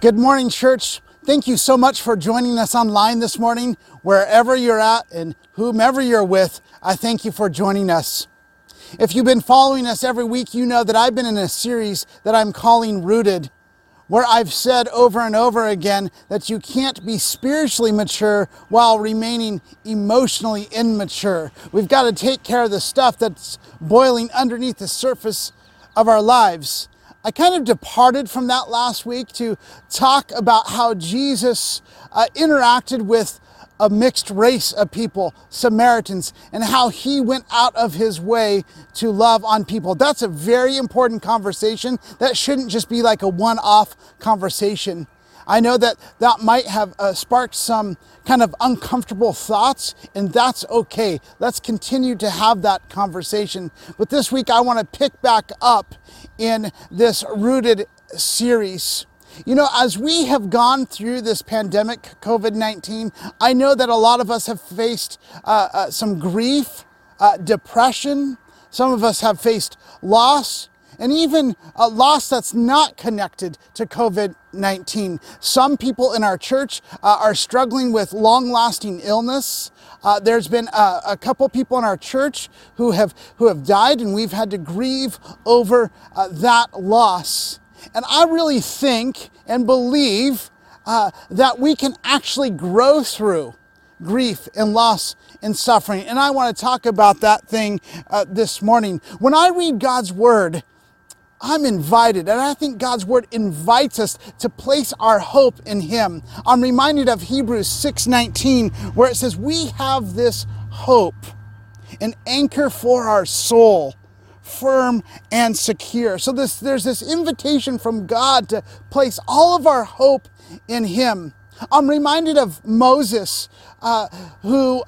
Good morning, church. Thank you so much for joining us online this morning. Wherever you're at and whomever you're with, I thank you for joining us. If you've been following us every week, you know that I've been in a series that I'm calling Rooted, where I've said over and over again that you can't be spiritually mature while remaining emotionally immature. We've got to take care of the stuff that's boiling underneath the surface of our lives. I kind of departed from that last week to talk about how Jesus interacted with a mixed race of people, Samaritans, and how he went out of his way to love on people. That's a very important conversation. That shouldn't just be like a one-off conversation. I know that might have sparked some kind of uncomfortable thoughts, and that's okay. Let's continue to have that conversation. But this week I want to pick back up in this Rooted series. You know, as we have gone through this pandemic, COVID-19, I know that a lot of us have faced some grief, depression. Some of us have faced loss, and even a loss that's not connected to COVID-19. Some people in our church are struggling with long-lasting illness. There's been a couple people in our church who have died, and we've had to grieve over that loss. And I really think and believe that we can actually grow through grief and loss and suffering. And I want to talk about that thing this morning. When I read God's word, I'm invited, and I think God's word invites us to place our hope in him. I'm reminded of Hebrews 6:19, where it says, we have this hope, an anchor for our soul, firm and secure. So there's this invitation from God to place all of our hope in him. I'm reminded of Moses, who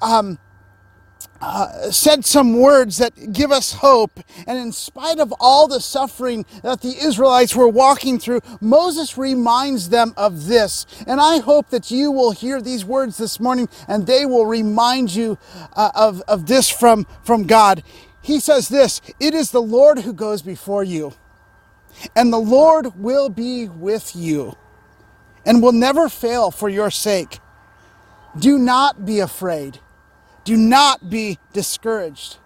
said some words that give us hope. And in spite of all the suffering that the Israelites were walking through, Moses reminds them of this. And I hope that you will hear these words this morning and they will remind you of this from God. He says this, it is the Lord who goes before you, and the Lord will be with you and will never fail for your sake. Do not be afraid. Do not be discouraged.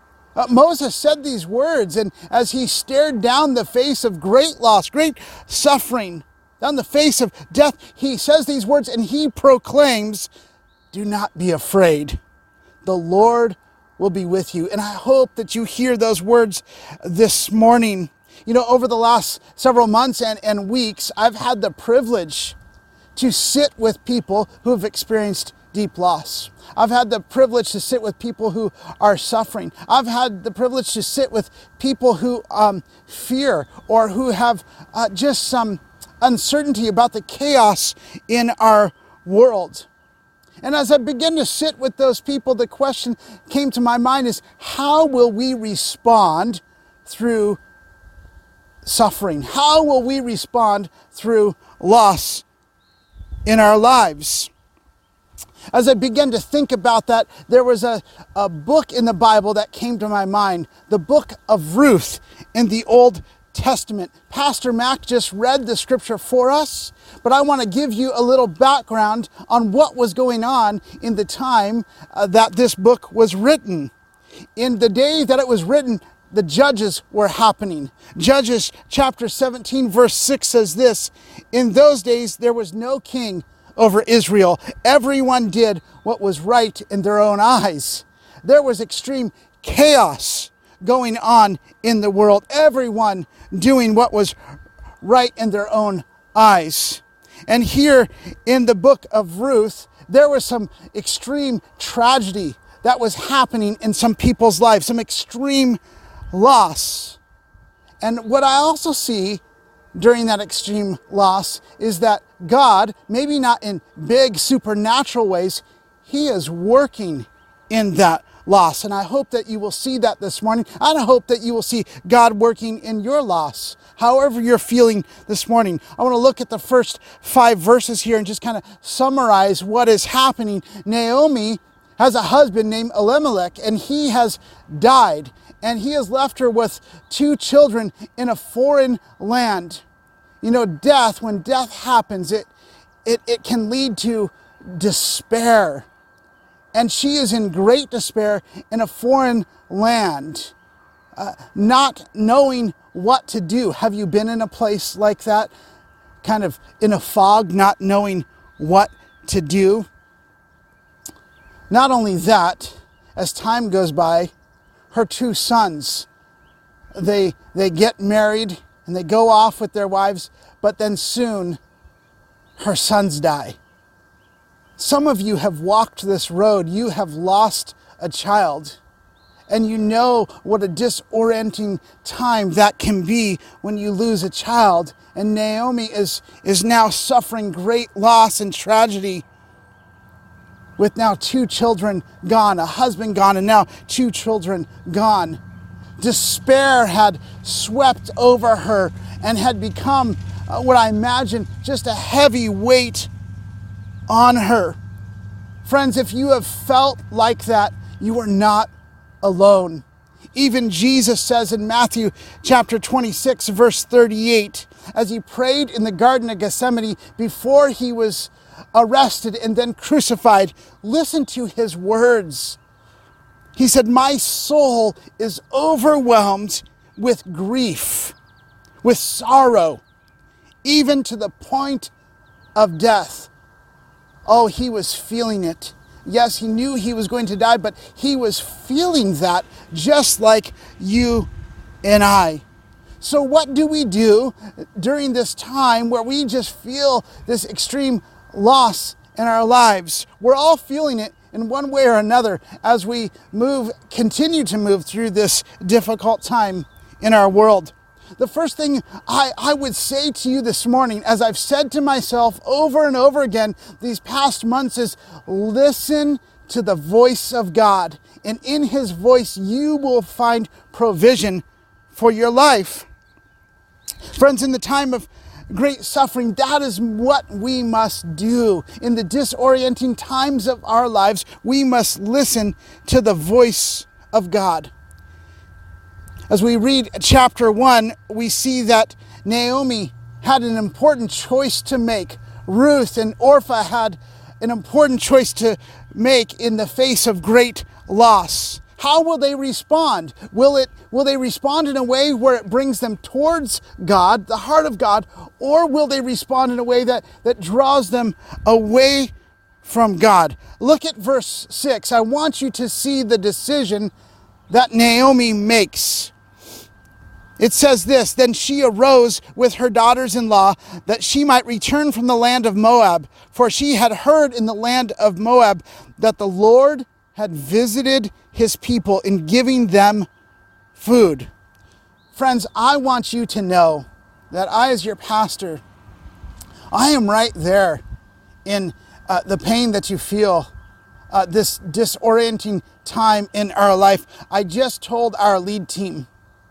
Moses said these words, and as he stared down the face of great loss, great suffering, down the face of death, he says these words and he proclaims, do not be afraid. The Lord will be with you. And I hope that you hear those words this morning. You know, over the last several months and weeks, I've had the privilege to sit with people who have experienced deep loss. I've had the privilege to sit with people who are suffering. I've had the privilege to sit with people who fear or who have just some uncertainty about the chaos in our world. And as I begin to sit with those people, the question came to my mind is, how will we respond through suffering? How will we respond through loss in our lives? As I began to think about that, there was a book in the Bible that came to my mind, the book of Ruth in the Old Testament. Pastor Mac just read the scripture for us, but I want to give you a little background on what was going on in the time that this book was written. In the day that it was written, the judges were happening. Judges chapter 17 verse 6 says this, in those days there was no king over Israel. Everyone did what was right in their own eyes. There was extreme chaos going on in the world. Everyone doing what was right in their own eyes. And here in the book of Ruth, there was some extreme tragedy that was happening in some people's lives, some extreme loss. And what I also see during that extreme loss is that God, maybe not in big supernatural ways, he is working in that loss. And I hope that you will see that this morning. And I hope that you will see God working in your loss, however you're feeling this morning. I want to look at the first 5 verses here and just kind of summarize what is happening. Naomi has a husband named Elimelech, and he has died. And he has left her with 2 children in a foreign land. You know, death, when death happens, it can lead to despair. And she is in great despair in a foreign land, not knowing what to do. Have you been in a place like that? Kind of in a fog, not knowing what to do? Not only that, as time goes by, her two sons, they get married and they go off with their wives, but then soon her sons die. Some of you have walked this road. You have lost a child, and you know what a disorienting time that can be when you lose a child. And Naomi is now suffering great loss and tragedy, with now two children gone, a husband gone, and now two children gone. Despair had swept over her and had become what I imagine just a heavy weight on her. Friends, if you have felt like that, you are not alone. Even Jesus says in Matthew chapter 26, verse 38, as he prayed in the Garden of Gethsemane before he was arrested and then crucified, listen to his words. He said, "My soul is overwhelmed with grief, with sorrow, even to the point of death." Oh, he was feeling it. Yes, he knew he was going to die, but he was feeling that just like you and I. So what do we do during this time where we just feel this extreme loss in our lives? We're all feeling it in one way or another as we continue to move through this difficult time in our world. The first thing I would say to you this morning, as I've said to myself over and over again these past months, is listen to the voice of God. And in his voice, you will find provision for your life. Friends, in the time of great suffering, that is what we must do. In the disorienting times of our lives, we must listen to the voice of God. As we read chapter 1, we see that Naomi had an important choice to make. Ruth and Orpah had an important choice to make in the face of great loss. How will they respond? Will they respond in a way where it brings them towards God, the heart of God, or will they respond in a way that draws them away from God? Look at verse 6. I want you to see the decision that Naomi makes. It says this, "Then she arose with her daughters-in-law that she might return from the land of Moab, for she had heard in the land of Moab that the Lord had visited his people in giving them food." Friends, I want you to know that I, as your pastor, I am right there in the pain that you feel, this disorienting time in our life. I just told our lead team,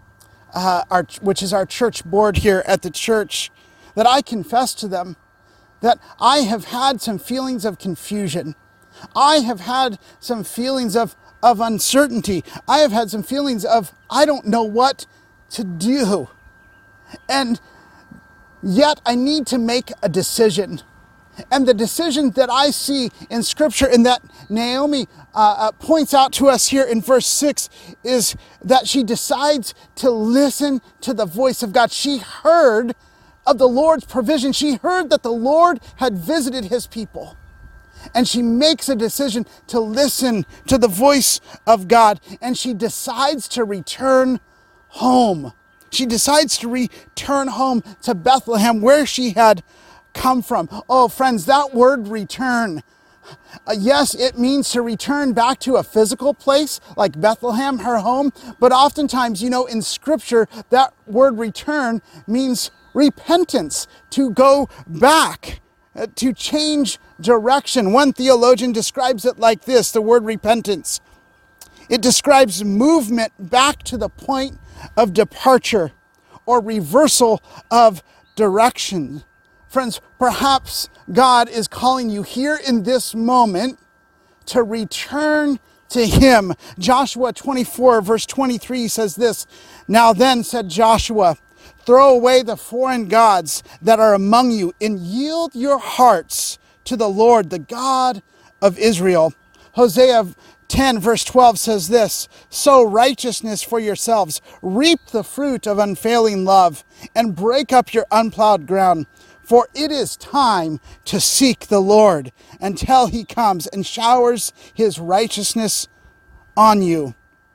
which is our church board here at the church, that I confess to them that I have had some feelings of confusion. I have had some feelings of uncertainty. I have had some feelings of, I don't know what to do. And yet I need to make a decision. And the decision that I see in Scripture and that Naomi points out to us here in verse 6 is that she decides to listen to the voice of God. She heard of the Lord's provision. She heard that the Lord had visited his people. And she makes a decision to listen to the voice of God. And she decides to return home. She decides to return home to Bethlehem, where she had come from. Oh, friends, that word return. Yes, it means to return back to a physical place like Bethlehem, her home. But oftentimes, in Scripture, that word return means repentance, to go back, to change direction. One theologian describes it like this, the word repentance. It describes movement back to the point of departure or reversal of direction. Friends, perhaps God is calling you here in this moment to return to him. Joshua 24 verse 23 says this, "Now then," said Joshua, Throw away the foreign gods that are among you and yield your hearts to the Lord, the God of Israel. Hosea 10 verse 12 says this, sow righteousness for yourselves, reap the fruit of unfailing love, and break up your unplowed ground. For it is time to seek the Lord until he comes and showers his righteousness on you.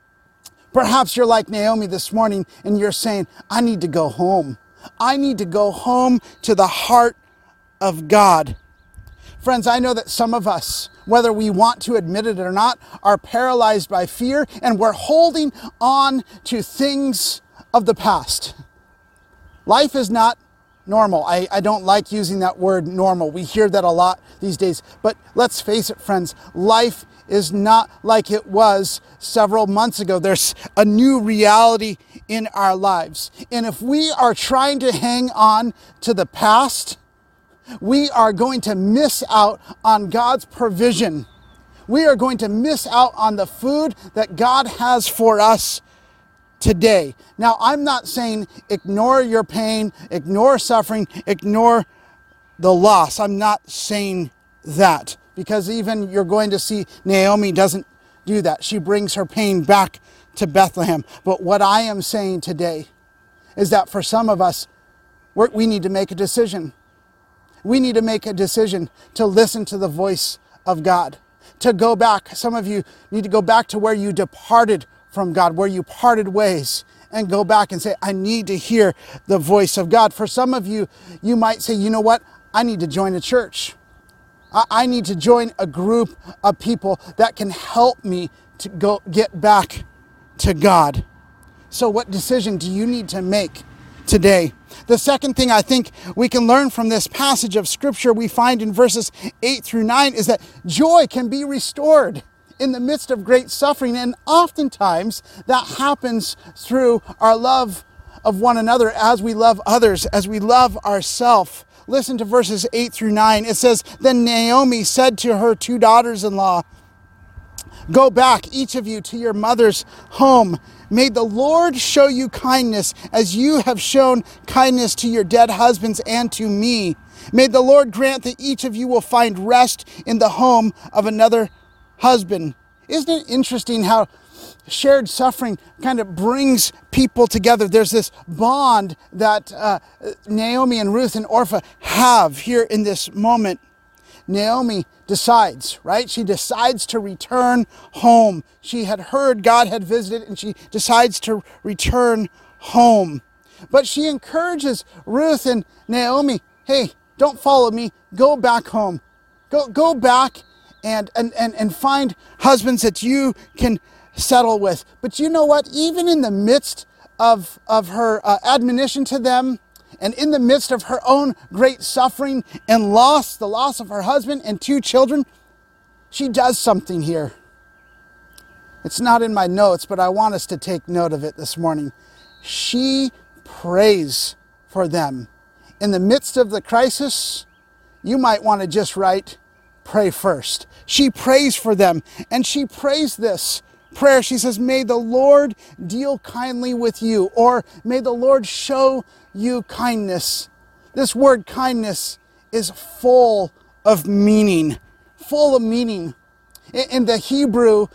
Perhaps you're like Naomi this morning and you're saying, I need to go home. I need to go home to the heart of God. Friends, I know that some of us, whether we want to admit it or not, are paralyzed by fear and we're holding on to things of the past. Life is not normal. I don't like using that word normal. We hear that a lot these days. But let's face it, friends, life is not like it was several months ago. There's a new reality in our lives. And if we are trying to hang on to the past, we are going to miss out on God's provision. We are going to miss out on the food that God has for us today. Now, I'm not saying ignore your pain, ignore suffering, ignore the loss. I'm not saying that, because even you're going to see Naomi doesn't do that. She brings her pain back to Bethlehem. But what I am saying today is that for some of us, we need to make a decision. We need to make a decision to listen to the voice of God, to go back. Some of you need to go back to where you departed from God, where you parted ways, and go back and say, I need to hear the voice of God. For some of you, you might say, you know what? I need to join a church. I need to join a group of people that can help me to go get back to God. So what decision do you need to make today? The second thing I think we can learn from this passage of scripture we find in verses 8 through 9 is that joy can be restored in the midst of great suffering. And oftentimes that happens through our love of one another as we love others, as we love ourselves. Listen to verses 8 through 9. It says, Then Naomi said to her 2 daughters-in-law, Go back, each of you, to your mother's home. May the Lord show you kindness as you have shown kindness to your dead husbands and to me. May the Lord grant that each of you will find rest in the home of another husband. Isn't it interesting how shared suffering kind of brings people together? There's this bond that Naomi and Ruth and Orpah have here in this moment. Naomi decides, right? She decides to return home. She had heard God had visited and she decides to return home. But she encourages Ruth and Naomi, hey, don't follow me. Go back home. Go back and find husbands that you can settle with. But you know what? Even in the midst of her admonition to them, and in the midst of her own great suffering and loss, the loss of her husband and 2 children, she does something here. It's not in my notes, but I want us to take note of it this morning. She prays for them. In the midst of the crisis, you might want to just write, pray first. She prays for them, and she prays this prayer. She says, may the Lord deal kindly with you, or may the Lord show you kindness. This word kindness is full of meaning. Full of meaning. In the Hebrew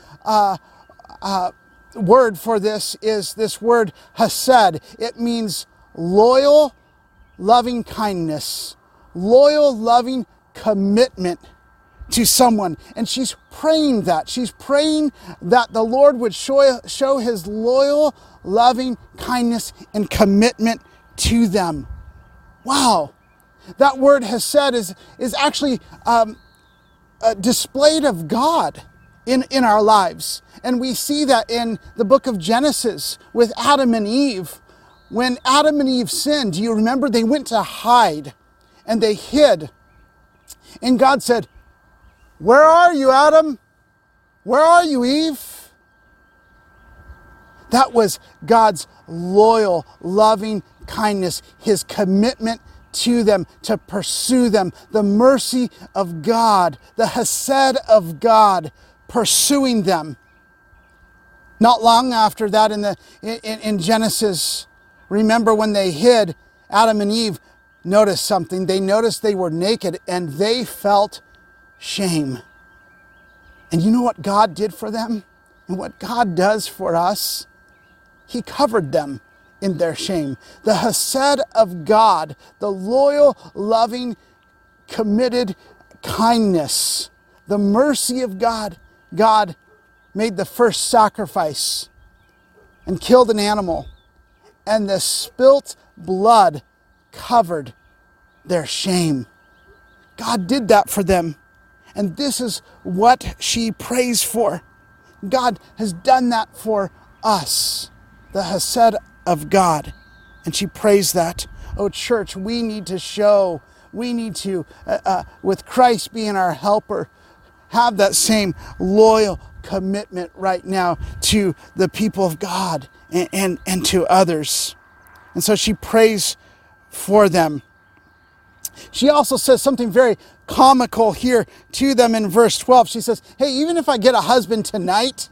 word for this is this word hesed. It means loyal, loving kindness. Loyal, loving commitment to someone. And she's praying that. She's praying that the Lord would show his loyal, loving kindness and commitment to them. Wow. That word hesed is actually displayed of God in our lives. And we see that in the book of Genesis with Adam and Eve. When Adam and Eve sinned, do you remember? They went to hide and they hid. And God said, where are you, Adam? Where are you, Eve? That was God's loyal, loving kindness, his commitment to them, to pursue them, the mercy of God, the hesed of God pursuing them. Not long after that in Genesis, Remember when they hid, Adam and Eve noticed something. They noticed they were naked and they felt shame. And you know what God did for them? And what God does for us? He covered them in their shame. The Hesed of God, the loyal, loving, committed kindness, the mercy of God. God made the first sacrifice and killed an animal, and the spilt blood covered their shame. God did that for them, and this is what she prays for. God has done that for us, the Hesed of God, and she prays that. Oh, church, we need to with Christ being our helper, have that same loyal commitment right now to the people of God and to others. And so she prays for them. She also says something very comical here to them in verse 12. She says, hey, even if I get a husband tonight,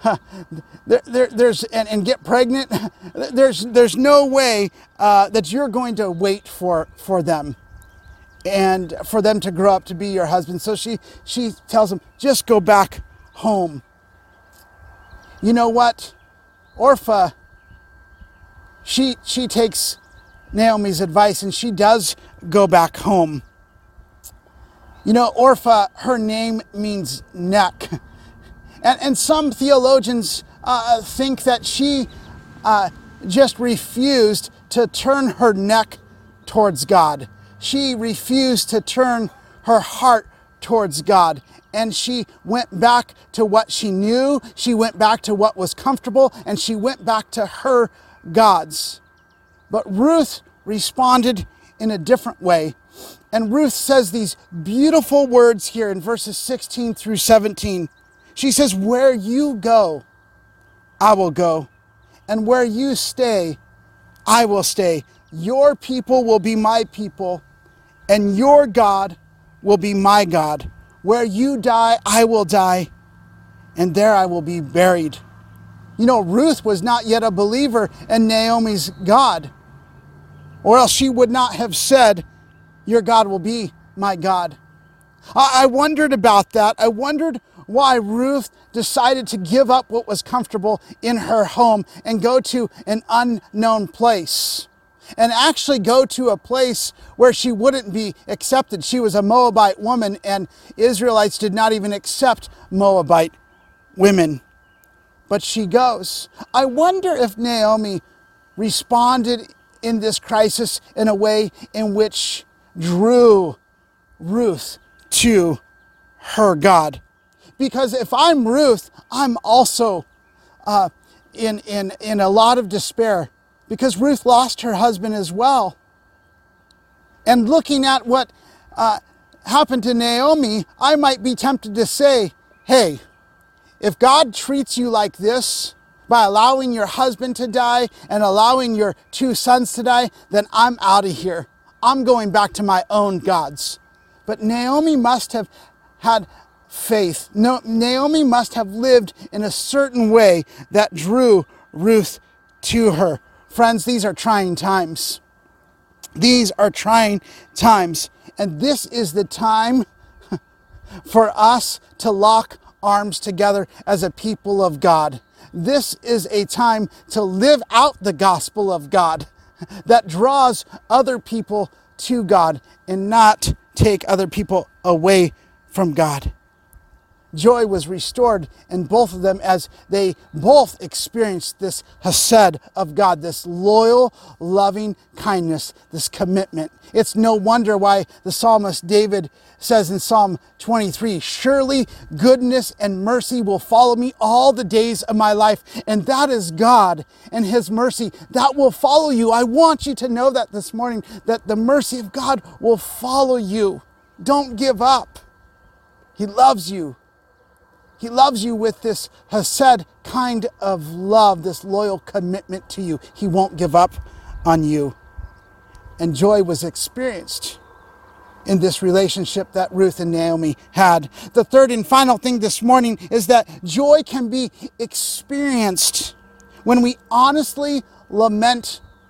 and get pregnant, there's no way that you're going to wait for them and for them to grow up to be your husband. So she tells him, just go back home. You know what? Orpah, she takes Naomi's advice and she does go back home. You know, Orpah, her name means neck. And some theologians think that she just refused to turn her neck towards God. She refused to turn her heart towards God. And she went back to what she knew. She went back to what was comfortable. And she went back to her gods. But Ruth responded in a different way. And Ruth says these beautiful words here in verses 16 through 17. She says, where you go, I will go. And where you stay, I will stay. Your people will be my people, and your God will be my God. Where you die, I will die, and there I will be buried. You know, Ruth was not yet a believer in Naomi's God, or else she would not have said, your God will be my God. I wondered about that. I wondered why Ruth decided to give up what was comfortable in her home and go to an unknown place. And actually go to a place where she wouldn't be accepted. She was a Moabite woman, and Israelites did not even accept Moabite women. But she goes. I wonder if Naomi responded in this crisis in a way in which drew Ruth to her God. Because if I'm Ruth, I'm also in a lot of despair, because Ruth lost her husband as well. And looking at what happened to Naomi, I might be tempted to say, hey, if God treats you like this, by allowing your husband to die and allowing your 2 sons to die, then I'm out of here. I'm going back to my own gods. But Naomi must have had faith. No, Naomi must have lived in a certain way that drew Ruth to her. Friends, these are trying times. These are trying times. And this is the time for us to lock arms together as a people of God. This is a time to live out the gospel of God that draws other people to God and not take other people away from God. Joy was restored in both of them as they both experienced this Hesed of God, this loyal, loving kindness, this commitment. It's no wonder why the psalmist David says in Psalm 23, surely goodness and mercy will follow me all the days of my life. And that is God and His mercy that will follow you. I want you to know that this morning, that the mercy of God will follow you. Don't give up. He loves you. He loves you with this Hesed kind of love, this loyal commitment to you. He won't give up on you. And joy was experienced in this relationship that Ruth and Naomi had. The third and final thing this morning is that joy can be experienced when we honestly lament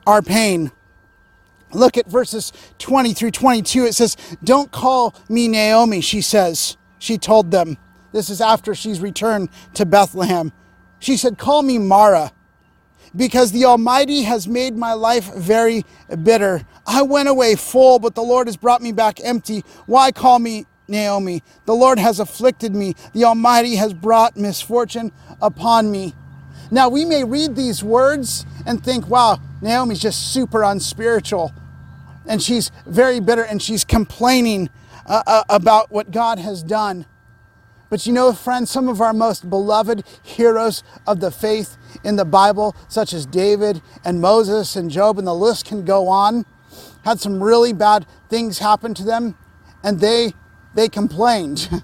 our pain. Look at verses 20 through 22. It says, "Don't call me Naomi," she says. She told them. This is after she's returned to Bethlehem. She said, "Call me Mara, because the Almighty has made my life very bitter. I went away full, but the Lord has brought me back empty. Why call me Naomi? The Lord has afflicted me. The Almighty has brought misfortune upon me." Now, we may read these words and think, wow, Naomi's just super unspiritual. And she's very bitter and she's complaining about what God has done. But you know, friends, some of our most beloved heroes of the faith in the Bible, such as David and Moses and Job, and the list can go on, had some really bad things happen to them, and they complained.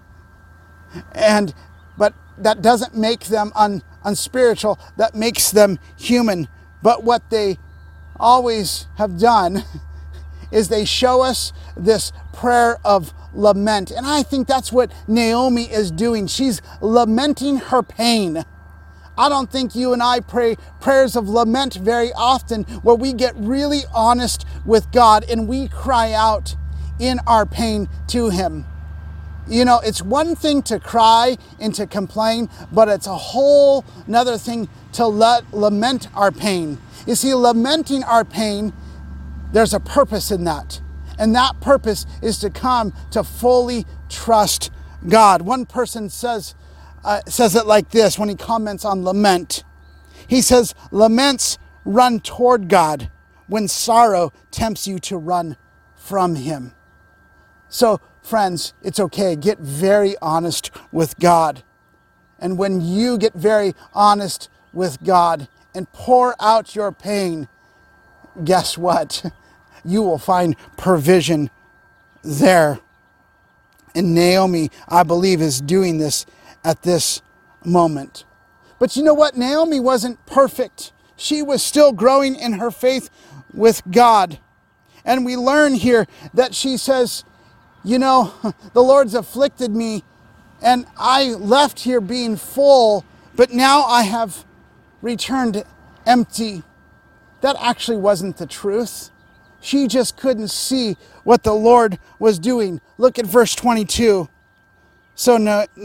But that doesn't make them unspiritual. That makes them human. But what they always have done is they show us this prayer of lament. And I think that's what Naomi is doing. She's lamenting her pain. I don't think you and I pray prayers of lament very often, where we get really honest with God and we cry out in our pain to Him. You know, it's one thing to cry and to complain, but it's a whole another thing to lament our pain. You see, lamenting our pain, there's a purpose in that. And that purpose is to come to fully trust God. One person says it like this when he comments on lament. He says, "Laments run toward God when sorrow tempts you to run from Him." So, friends, it's okay. Get very honest with God. And when you get very honest with God and pour out your pain, guess what? You will find provision there. And Naomi, I believe, is doing this at this moment. But you know what? Naomi wasn't perfect. She was still growing in her faith with God. And we learn here that she says, you know, the Lord's afflicted me and I left here being full, but now I have returned empty. That actually wasn't the truth. She just couldn't see what the Lord was doing. Look at verse 22. So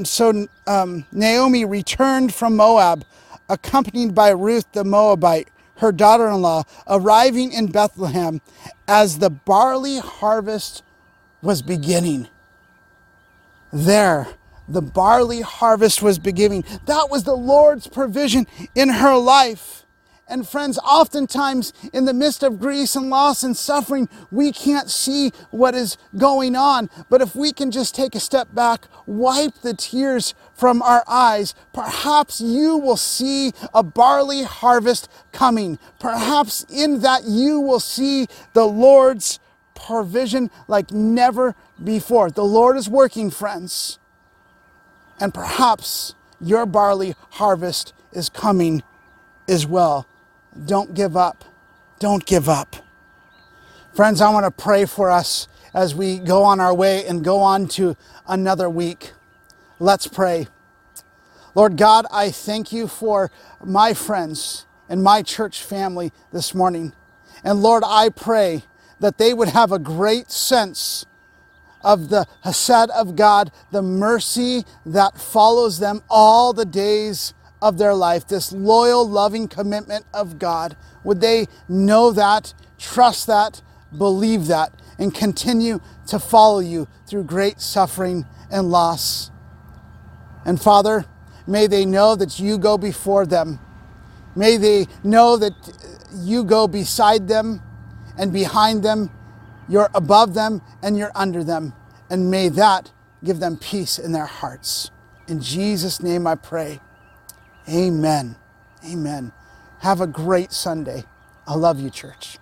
Naomi returned from Moab, accompanied by Ruth the Moabite, her daughter-in-law, arriving in Bethlehem as the barley harvest was beginning. There, the barley harvest was beginning. That was the Lord's provision in her life. And friends, oftentimes in the midst of grief and loss and suffering, we can't see what is going on. But if we can just take a step back, wipe the tears from our eyes, perhaps you will see a barley harvest coming. Perhaps in that you will see the Lord's provision like never before. The Lord is working, friends. And perhaps your barley harvest is coming as well. Don't give up. Don't give up. Friends, I want to pray for us as we go on our way and go on to another week. Let's pray. Lord God, I thank you for my friends and my church family this morning. And Lord, I pray that they would have a great sense of the Hesed of God, the mercy that follows them all the days of their life, this loyal, loving commitment of God. Would they know that, trust that, believe that, and continue to follow you through great suffering and loss. And Father, may they know that you go before them. May they know that you go beside them and behind them. You're above them and you're under them. And may that give them peace in their hearts. In Jesus' name I pray. Amen. Amen. Have a great Sunday. I love you, church.